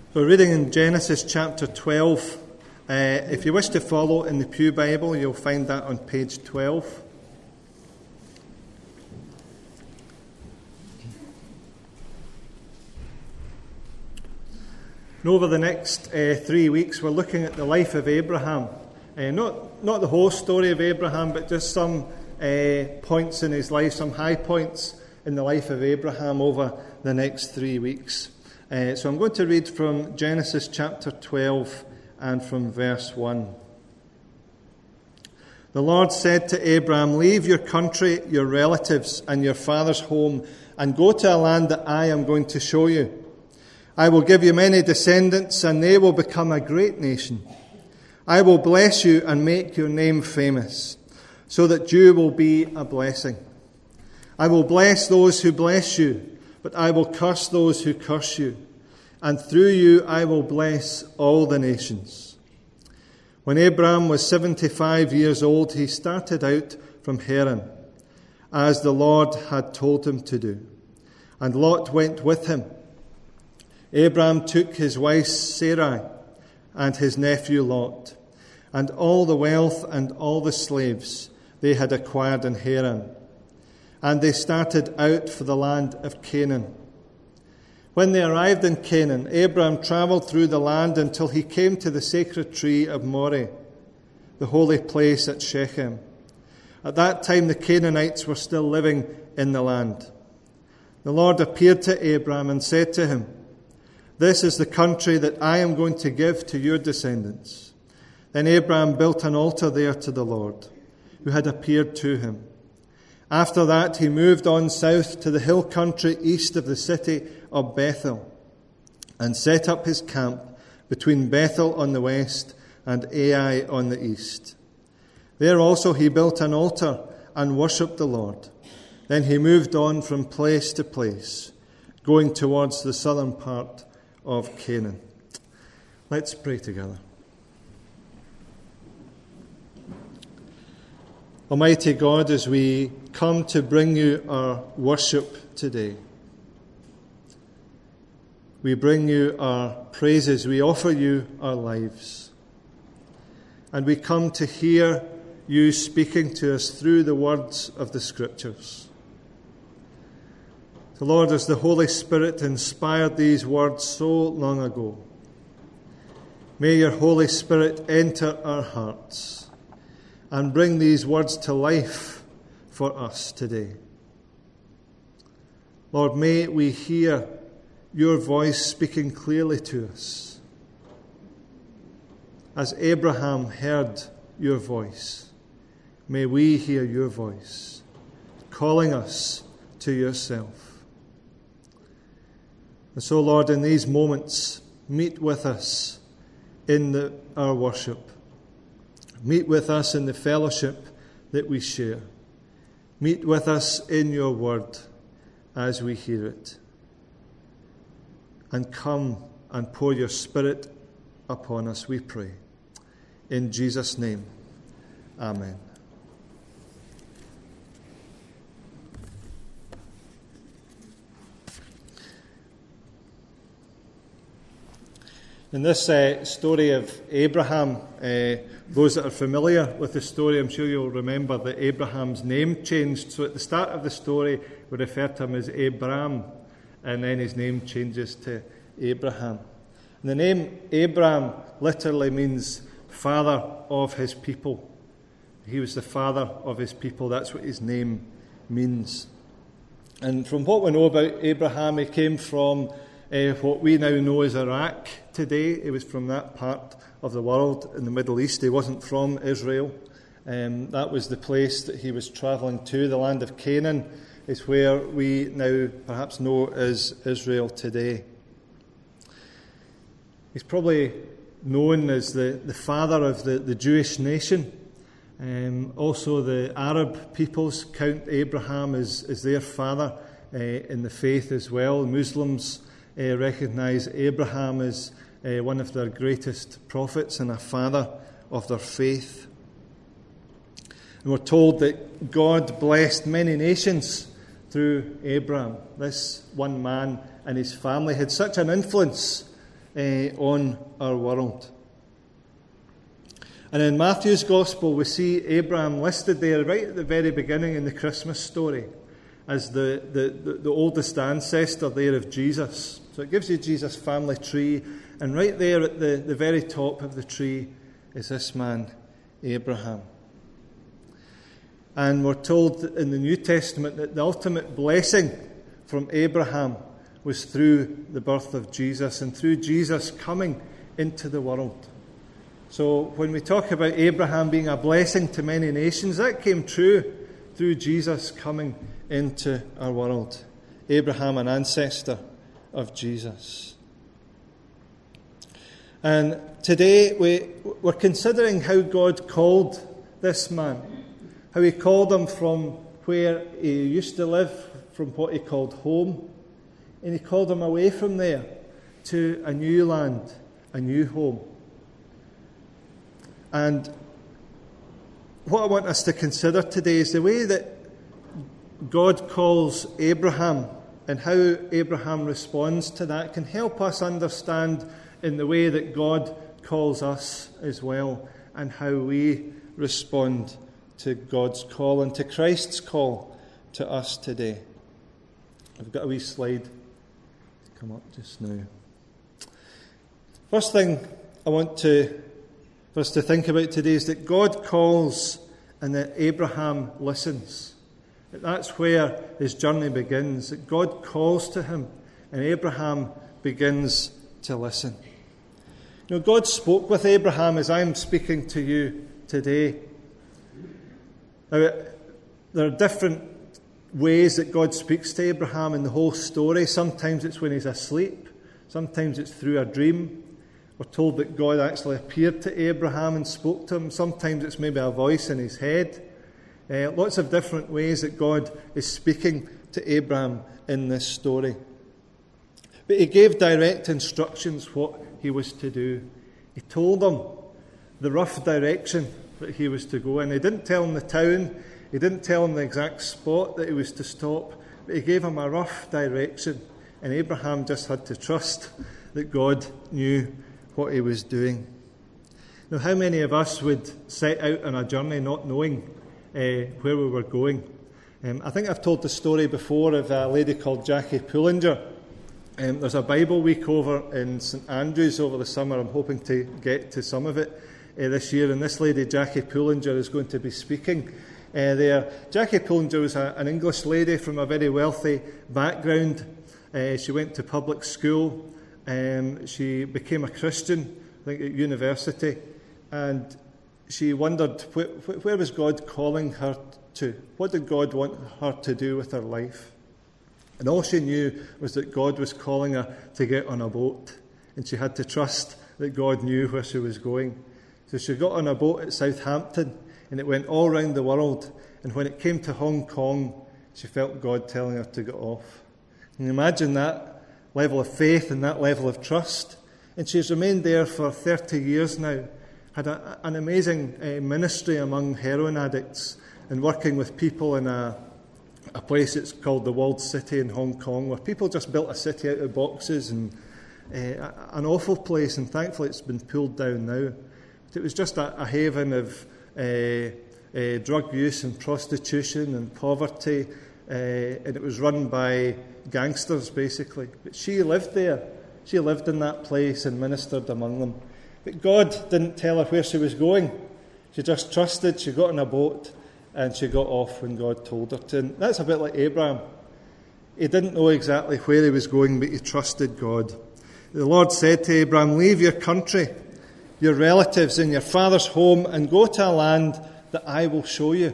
We're reading in Genesis chapter 12. If you wish to follow in the Pew Bible, you'll find that on page 12. And over the next 3 weeks, we're looking at the life of Abraham. Not the whole story of Abraham, but just some points in his life, some high points in the life of Abraham over the next 3 weeks. So I'm going to read from Genesis chapter 12 and from verse 1. The Lord said to Abraham, "Leave your country, your relatives, and your father's home, and go to a land that I am going to show you. I will give you many descendants, and they will become a great nation. I will bless you and make your name famous, so that you will be a blessing. I will bless those who bless you, but I will curse those who curse you, and through you I will bless all the nations." When Abraham was 75 years old, he started out from Haran, as the Lord had told him to do, and Lot went with him. Abraham took his wife Sarai and his nephew Lot, and all the wealth and all the slaves they had acquired in Haran, and they started out for the land of Canaan. When they arrived in Canaan, Abraham travelled through the land until he came to the sacred tree of Moreh, the holy place at Shechem. At that time the Canaanites were still living in the land. The Lord appeared to Abraham and said to him, "This is the country that I am going to give to your descendants." Then Abraham built an altar there to the Lord, who had appeared to him. After that, he moved on south to the hill country east of the city of Bethel, and set up his camp between Bethel on the west and Ai on the east. There also he built an altar and worshipped the Lord. Then he moved on from place to place, going towards the southern part of Canaan. Let's pray together. Almighty God, as we come to bring you our worship today, we bring you our praises, we offer you our lives, and we come to hear you speaking to us through the words of the Scriptures. So Lord, as the Holy Spirit inspired these words so long ago, may your Holy Spirit enter our hearts and bring these words to life for us today. Lord, may we hear your voice speaking clearly to us, as Abraham heard your voice. May we hear your voice calling us to yourself. And so, Lord, in these moments, meet with us in our worship. Meet with us in the fellowship that we share. Meet with us in your word as we hear it. And come and pour your Spirit upon us, we pray. In Jesus' name, amen. In this story of Abraham, those that are familiar with the story, I'm sure you'll remember that Abraham's name changed. So at the start of the story, we refer to him as Abram, and then his name changes to Abraham. And the name Abram literally means father of his people. He was the father of his people. That's what his name means. And from what we know about Abraham, he came from what we now know as Iraq today. He was from that part of the world in the Middle East. He wasn't from Israel. That was the place that he was travelling to. The land of Canaan is where we now perhaps know as Israel today. He's probably known as the father of the Jewish nation. Also the Arab peoples count Abraham as their father in the faith as well. Muslims recognise Abraham as one of their greatest prophets and a father of their faith. And we're told that God blessed many nations through Abraham. This one man and his family had such an influence on our world. And in Matthew's Gospel, we see Abraham listed there right at the very beginning in the Christmas story as the oldest ancestor there of Jesus. So it gives you Jesus' family tree, and right there at the very top of the tree is this man, Abraham. And we're told in the New Testament that the ultimate blessing from Abraham was through the birth of Jesus and through Jesus coming into the world. So when we talk about Abraham being a blessing to many nations, that came true through Jesus coming into our world. Abraham, an ancestor of Jesus. And today we're considering how God called this man, how he called him from where he used to live, from what he called home, and he called him away from there to a new land, a new home. And what I want us to consider today is the way that God calls Abraham and how Abraham responds to that can help us understand in the way that God calls us as well and how we respond to God's call and to Christ's call to us today. I've got a wee slide to come up just now. First thing I want for us to think about today is that God calls and that Abraham listens. That's where his journey begins, that God calls to him and Abraham begins to listen. You know, God spoke with Abraham as I'm speaking to you today. Now, there are different ways that God speaks to Abraham in the whole story. Sometimes it's when he's asleep. Sometimes it's through a dream. We're told that God actually appeared to Abraham and spoke to him. Sometimes it's maybe a voice in his head. Lots of different ways that God is speaking to Abraham in this story. But he gave direct instructions what he was to do. He told him the rough direction that he was to go in. He didn't tell him the town. He didn't tell him the exact spot that he was to stop. But he gave him a rough direction. And Abraham just had to trust that God knew what he was doing. Now, how many of us would set out on a journey not knowing where we were going? I think I've told the story before of a lady called Jackie Pullinger. There's a Bible week over in St Andrews over the summer. I'm hoping to get to some of it this year. And this lady, Jackie Pullinger, is going to be speaking there. Jackie Pullinger was an English lady from a very wealthy background. She went to public school. She became a Christian, I think, at university. And she wondered, where was God calling her to? What did God want her to do with her life? And all she knew was that God was calling her to get on a boat. And she had to trust that God knew where she was going. So she got on a boat at Southampton, and it went all around the world. And when it came to Hong Kong, she felt God telling her to get off. Can you imagine that level of faith and that level of trust? And she's remained there for 30 years now. Had an amazing ministry among heroin addicts and working with people in a place that's called the Walled City in Hong Kong, where people just built a city out of boxes, and an awful place, and thankfully it's been pulled down now. But it was just a haven of drug use and prostitution and poverty, and it was run by gangsters, basically. But she lived there. She lived in that place and ministered among them. But God didn't tell her where she was going. She just trusted. She got on a boat and she got off when God told her to. And that's a bit like Abraham. He didn't know exactly where he was going, but he trusted God. The Lord said to Abraham, "Leave your country, your relatives and your father's home, and go to a land that I will show you."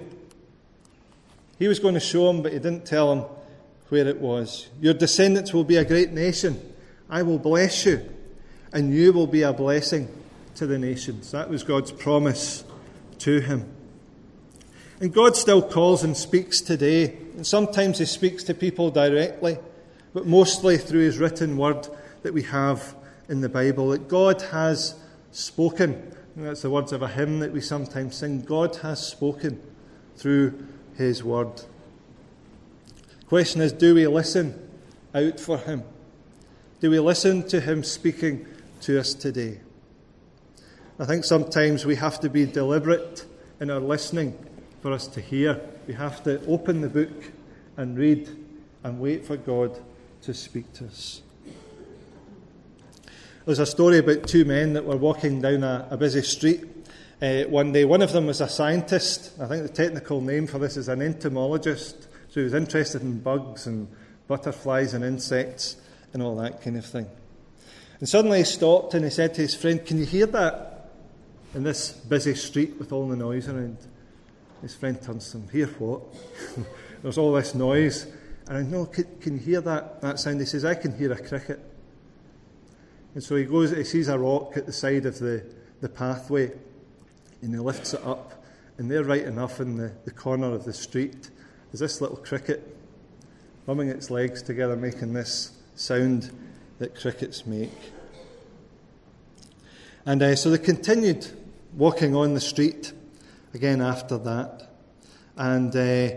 He was going to show him, but he didn't tell him where it was. "Your descendants will be a great nation. I will bless you, and you will be a blessing to the nations." That was God's promise to him. And God still calls and speaks today. And sometimes he speaks to people directly, but mostly through his written word that we have in the Bible. That God has spoken. And that's the words of a hymn that we sometimes sing. God has spoken through his word. The question is, do we listen out for him? Do we listen to him speaking to us today. I think sometimes we have to be deliberate in our listening for us to hear. We have to open the book and read and wait for God to speak to us. There's a story about two men that were walking down a busy street one day. One of them was a scientist. I think the technical name for this is an entomologist. So he was interested in bugs and butterflies and insects and all that kind of thing. And suddenly he stopped and he said to his friend, "Can you hear that in this busy street with all the noise around?" His friend turns to him, "Hear what?" "There's all this noise." And I know, can you hear that sound? He says, "I can hear a cricket." And so he sees a rock at the side of the pathway, and he lifts it up, and there right enough in the corner of the street is this little cricket, rubbing its legs together, making this sound that crickets make. And so they continued walking on the street again after that. And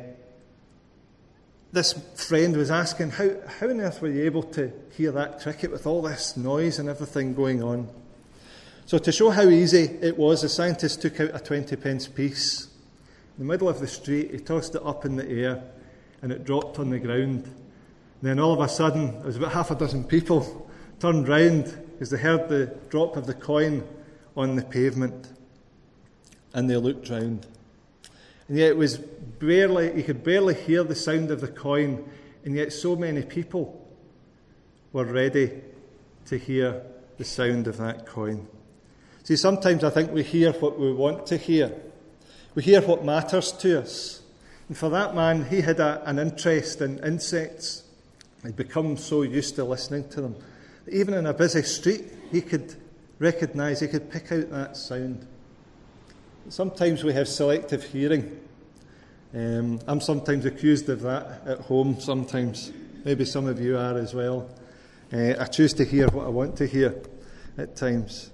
this friend was asking, how on earth were you able to hear that cricket with all this noise and everything going on? So to show how easy it was, the scientist took out a 20-pence piece. In the middle of the street, he tossed it up in the air, and it dropped on the ground. And then all of a sudden, there was about half a dozen people turned round as they heard the drop of the coin on the pavement, and they looked round. And yet you could barely hear the sound of the coin, and yet so many people were ready to hear the sound of that coin. See, sometimes I think we hear what we want to hear. We hear what matters to us. And for that man, he had an interest in insects. He'd become so used to listening to them. Even in a busy street, he could recognise, he could pick out that sound. Sometimes we have selective hearing. I'm sometimes accused of that at home, sometimes. Maybe some of you are as well. I choose to hear what I want to hear at times.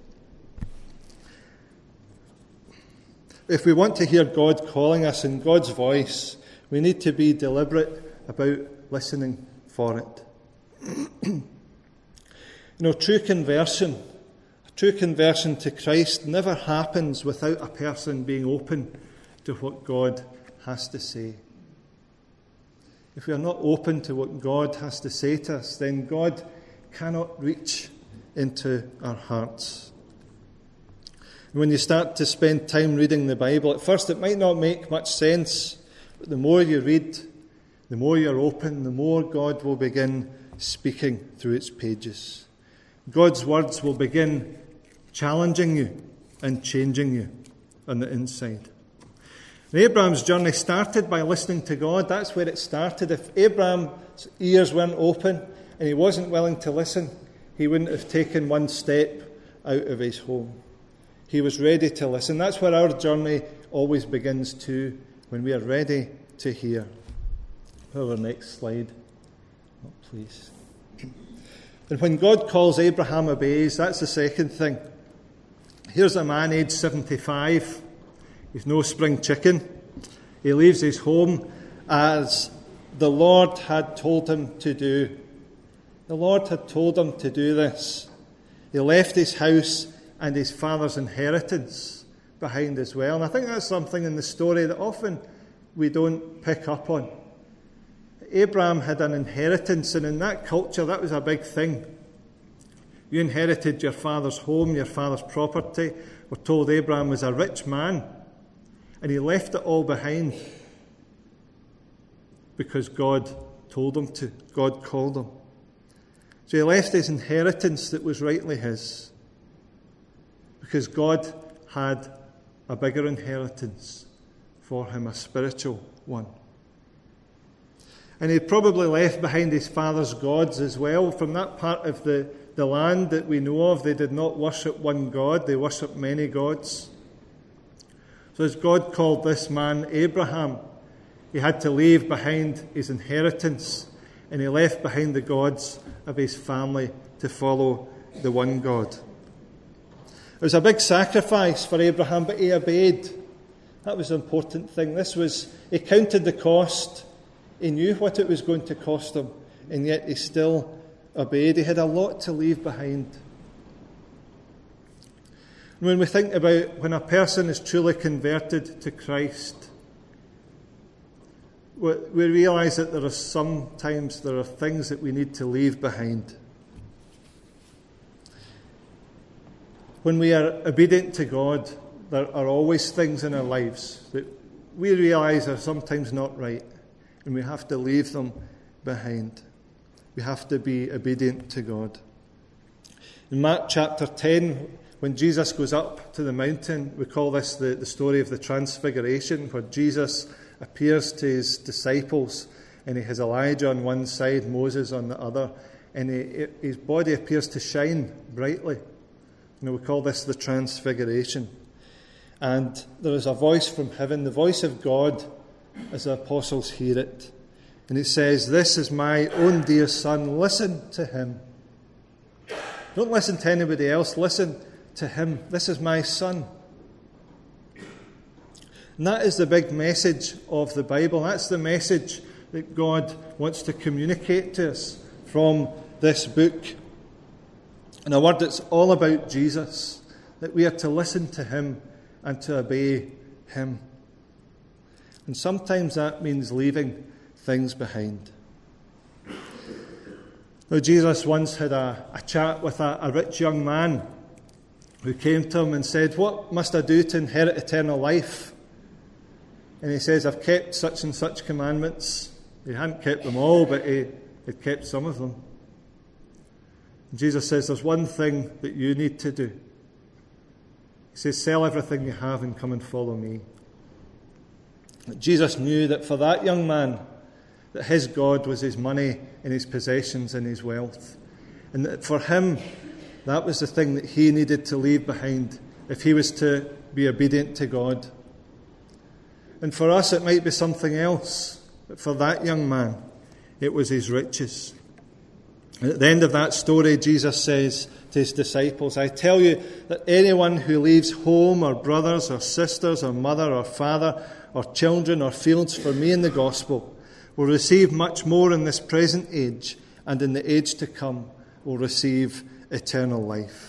If we want to hear God calling us in God's voice, we need to be deliberate about listening for it. True conversion to Christ never happens without a person being open to what God has to say. If we are not open to what God has to say to us, then God cannot reach into our hearts. And when you start to spend time reading the Bible, at first it might not make much sense, but the more you read, the more you're open, the more God will begin speaking through its pages. God's words will begin challenging you and changing you on the inside. And Abraham's journey started by listening to God. That's where it started. If Abraham's ears weren't open and he wasn't willing to listen, he wouldn't have taken one step out of his home. He was ready to listen. That's where our journey always begins too, when we are ready to hear. Our next slide, please. And when God calls, Abraham obeys. That's the second thing. Here's a man aged 75. He's no spring chicken. He leaves his home as the Lord had told him to do. The Lord had told him to do this. He left his house and his father's inheritance behind as well. And I think that's something in the story that often we don't pick up on. Abraham had an inheritance, and in that culture that was a big thing. You inherited your father's home, your father's property. We're told Abraham was a rich man, and he left it all behind because God told him to. God called him. So he left his inheritance that was rightly his because God had a bigger inheritance for him, a spiritual one. And he probably left behind his father's gods as well. From that part of the land that we know of, they did not worship one God, they worshipped many gods. So as God called this man Abraham, he had to leave behind his inheritance, and he left behind the gods of his family to follow the one God. It was a big sacrifice for Abraham, but he obeyed. That was the important thing. He counted the cost. He knew what it was going to cost him, and yet he still obeyed. He had a lot to leave behind. When we think about when a person is truly converted to Christ, we realise that there are things that we need to leave behind. When we are obedient to God, there are always things in our lives that we realise are sometimes not right, and we have to leave them behind. We have to be obedient to God. In Mark chapter 10, when Jesus goes up to the mountain, we call this the story of the Transfiguration, where Jesus appears to his disciples, and he has Elijah on one side, Moses on the other, and his body appears to shine brightly. We call this the Transfiguration. And there is a voice from heaven, the voice of God, as the apostles hear it. And it says, "This is my own dear Son, listen to him." Don't listen to anybody else, listen to him. This is my Son. And that is the big message of the Bible. That's the message that God wants to communicate to us from this book. In a word, it's all about Jesus, that we are to listen to him and to obey him. And sometimes that means leaving things behind. Now, Jesus once had a chat with a rich young man who came to him and said, "What must I do to inherit eternal life?" And he says, "I've kept such and such commandments." He hadn't kept them all, but he had kept some of them. And Jesus says, "There's one thing that you need to do." He says, "Sell everything you have and come and follow me." But Jesus knew that for that young man, that his God was his money and his possessions and his wealth. And that for him, that was the thing that he needed to leave behind if he was to be obedient to God. And for us, it might be something else. But for that young man, it was his riches. And at the end of that story, Jesus says to his disciples, "I tell you that anyone who leaves home or brothers or sisters or mother or father or children or fields for me in the gospel will receive much more in this present age, and in the age to come will receive eternal life."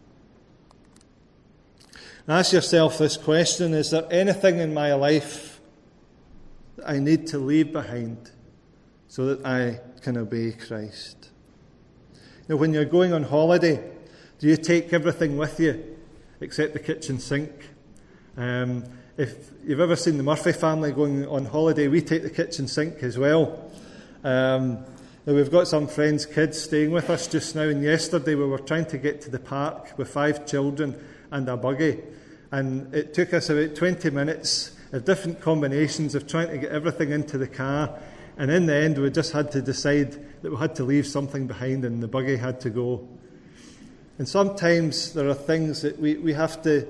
Ask yourself this question: is there anything in my life that I need to leave behind so that I can obey Christ? Now, when you're going on holiday, do you take everything with you except the kitchen sink? If you've ever seen the Murphy family going on holiday, we take the kitchen sink as well. Now, we've got some friends' kids staying with us just now, and yesterday we were trying to get to the park with 5 children and a buggy, and it took us about 20 minutes of different combinations of trying to get everything into the car, and in the end we just had to decide that we had to leave something behind and the buggy had to go. And sometimes there are things that we have to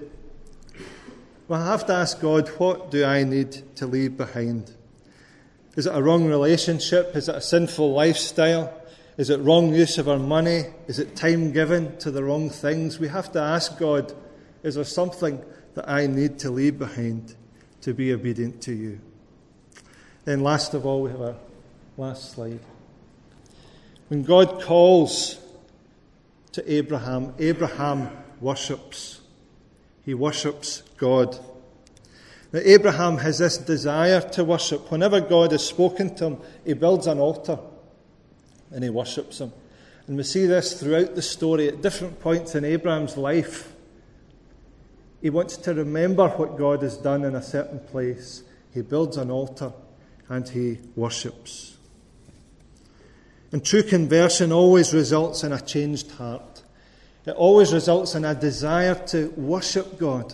ask God, what do I need to leave behind? Is it a wrong relationship? Is it a sinful lifestyle? Is it wrong use of our money? Is it time given to the wrong things? We have to ask God, is there something that I need to leave behind to be obedient to you? Then last of all, we have our last slide. When God calls to Abraham, Abraham worships. He worships God. Now, Abraham has this desire to worship. Whenever God has spoken to him, he builds an altar and he worships him. And we see this throughout the story at different points in Abraham's life. He wants to remember what God has done in a certain place. He builds an altar and he worships. And true conversion always results in a changed heart. It always results in a desire to worship God.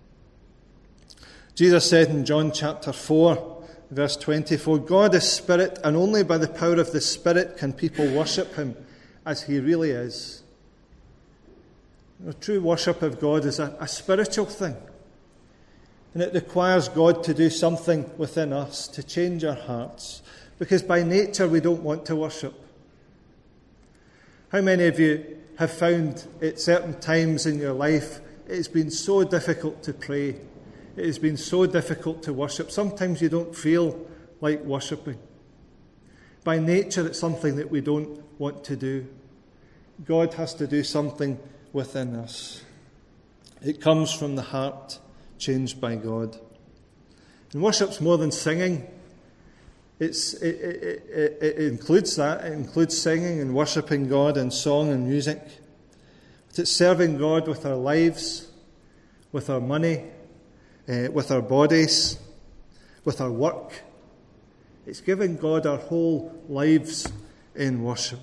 Jesus said in John chapter 4, verse 24, God is spirit, and only by the power of the Spirit can people worship him as he really is. The true worship of God is a spiritual thing. And it requires God to do something within us, to change our hearts. Because by nature we don't want to worship. How many of you have found at certain times in your life it has been so difficult to pray? It has been so difficult to worship. Sometimes you don't feel like worshipping. By nature it's something that we don't want to do. God has to do something within us. It comes from the heart changed by God. And worship's more than singing. It includes that. It includes singing and worshipping God in song and music. But it's serving God with our lives, with our money, with our bodies, with our work. It's giving God our whole lives in worship.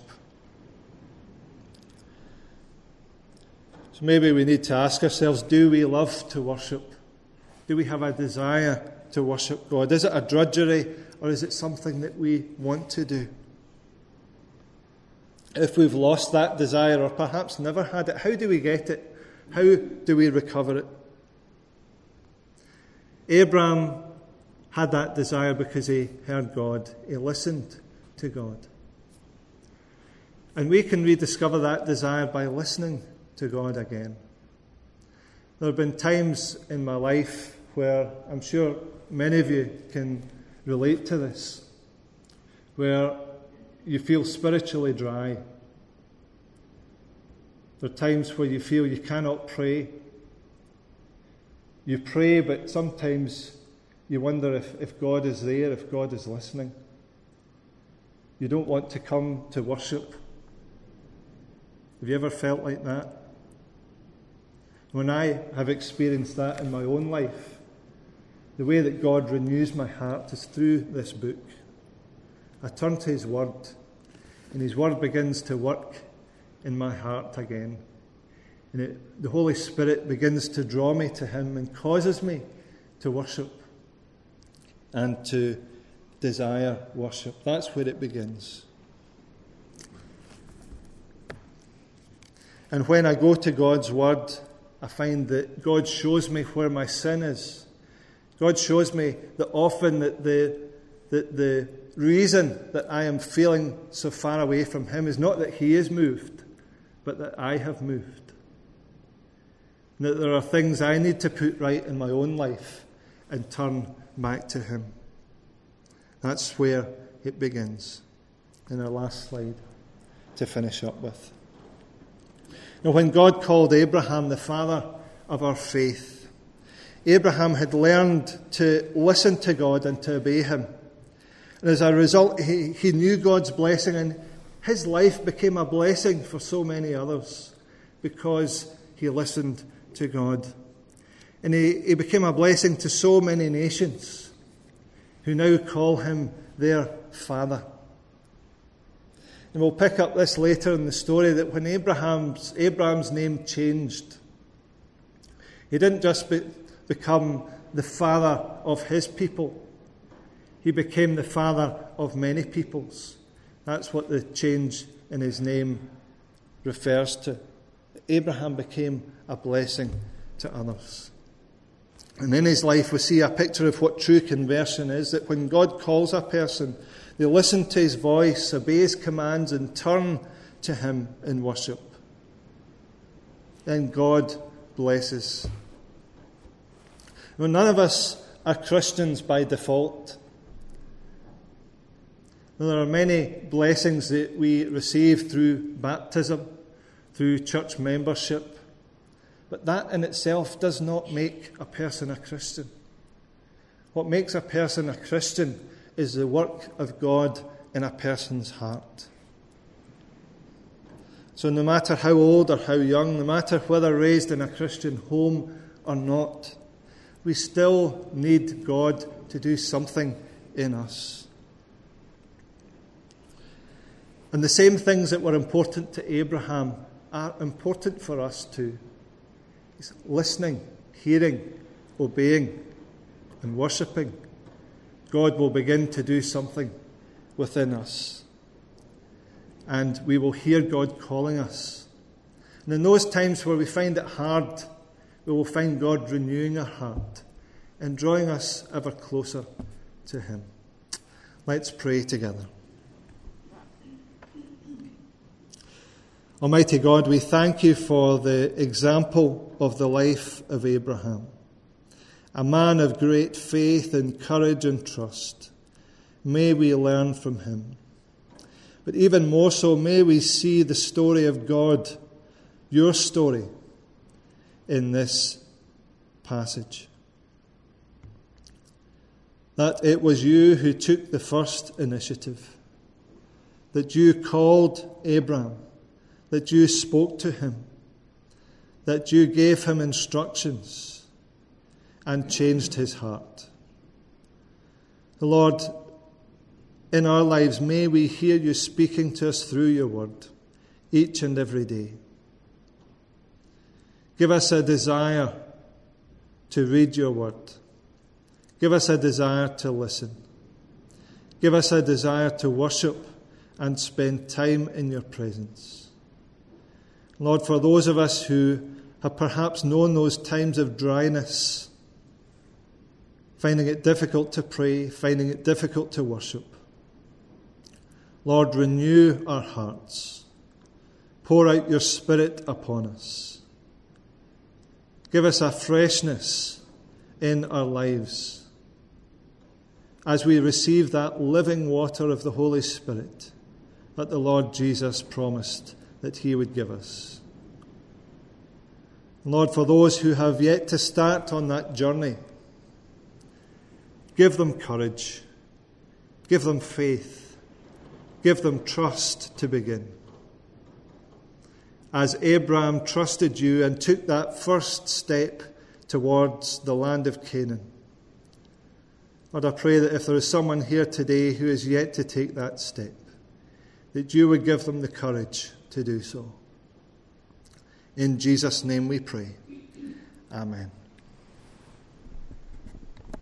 So maybe we need to ask ourselves, do we love to worship? Do we have a desire to worship God? Is it a drudgery, or is it something that we want to do? If we've lost that desire, or perhaps never had it, how do we get it? How do we recover it? Abraham had that desire because he heard God. He listened to God. And we can rediscover that desire by listening to God again. There have been times in my life where I'm sure many of you can relate to this, where you feel spiritually dry. There are times where you feel you cannot pray. You pray, but sometimes you wonder if God is there, if God is listening. You don't want to come to worship. Have you ever felt like that? When I have experienced that in my own life, the way that God renews my heart is through this book. I turn to His Word, and His Word begins to work in my heart again. And the Holy Spirit begins to draw me to Him and causes me to worship and to desire worship. That's where it begins. And when I go to God's Word, I find that God shows me where my sin is. God shows me that often that the reason that I am feeling so far away from Him is not that He is moved, but that I have moved. And that there are things I need to put right in my own life and turn back to Him. That's where it begins. In our last slide to finish up with. Now, when God called Abraham the father of our faith, Abraham had learned to listen to God and to obey Him. And as a result, he knew God's blessing, and his life became a blessing for so many others because he listened to God. And he became a blessing to so many nations who now call him their father. And we'll pick up this later in the story, that when Abraham's name changed, he didn't just become the father of his people. He became the father of many peoples. That's what the change in his name refers to. Abraham became a blessing to others. And in his life we see a picture of what true conversion is, that when God calls a person, they listen to His voice, obey His commands, and turn to Him in worship. Then God blesses. Now, none of us are Christians by default. There are many blessings that we receive through baptism, through church membership, but that in itself does not make a person a Christian. What makes a person a Christian is the work of God in a person's heart. So no matter how old or how young, no matter whether raised in a Christian home or not, we still need God to do something in us. And the same things that were important to Abraham are important for us too. It's listening, hearing, obeying, and worshipping. God will begin to do something within us. And we will hear God calling us. And in those times where we find it hard, we will find God renewing our heart and drawing us ever closer to Him. Let's pray together. Almighty God, we thank You for the example of the life of Abraham. A man of great faith and courage and trust. May we learn from him. But even more so, may we see the story of God, Your story, in this passage. That it was you who took the first initiative, that you called Abraham, that you spoke to him, that you gave him instructions and changed his heart. Lord, in our lives, may we hear you speaking to us through your word each and every day. Give us a desire to read your word. Give us a desire to listen. Give us a desire to worship and spend time in your presence. Lord, for those of us who have perhaps known those times of dryness, finding it difficult to pray, finding it difficult to worship, Lord, renew our hearts. Pour out your Spirit upon us. Give us a freshness in our lives as we receive that living water of the Holy Spirit that the Lord Jesus promised that he would give us. Lord, for those who have yet to start on that journey, give them courage, give them faith, give them trust to begin. As Abraham trusted you and took that first step towards the land of Canaan. Lord, I pray that if there is someone here today who is yet to take that step, that you would give them the courage to do so. In Jesus' name we pray. Amen.